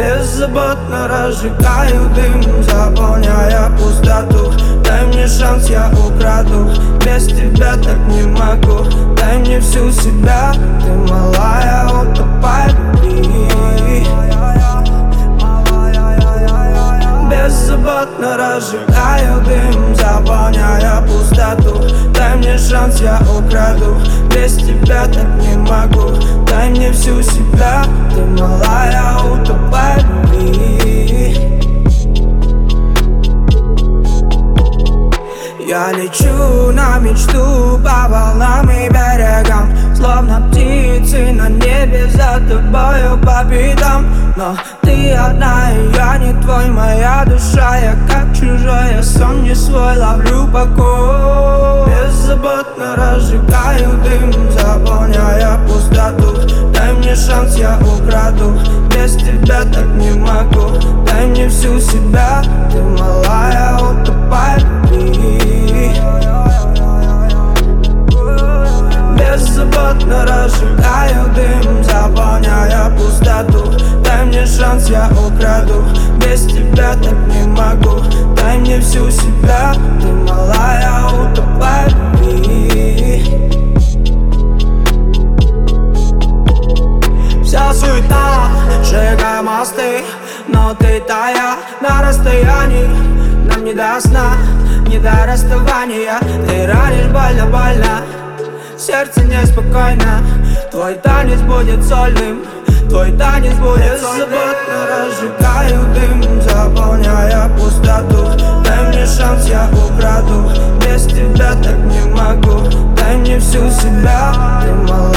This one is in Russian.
Беззаботно разжигаю дым, заполняя пустоту. Дай мне шанс, я украду. Без тебя так не могу. Дай мне всю себя, ты малая, утопай в любви. Беззаботно разжигаю дым, заполняя пустоту. Дай мне шанс, я украду. Без тебя так не могу. Дай мне всю себя, ты малая, утопай в любви. Я лечу на мечту по волнам и берегам, словно птицы на небе за тобою по пятам. Но ты одна, и я не твой, моя душа. Я как чужой, я сон не свой, ловлю покой. Беззаботно разжигаю дым, заполняя пустоту. Дай мне шанс, я украду. Без тебя так не могу. Дай мне всю себя, ты малая, утопай в любви. Беззаботно разжигаю дым, заполняя пустоту. Дай мне шанс, я украду. Без тебя так не могу. Дай мне всю себя, ты малая, утопай в любви. Вся суета, сжигая мосты, но ты тая на расстоянии. Нам не до сна, не до расставания. Ты ранишь больно-больно, сердце неспокойно. Твой танец будет сольным, твой танец будет сольным. Беззаботно разжигаю дым, заполняя пустоту. Дай мне шанс, я украду. Без тебя так не могу. Дай мне всю себя, ты малая.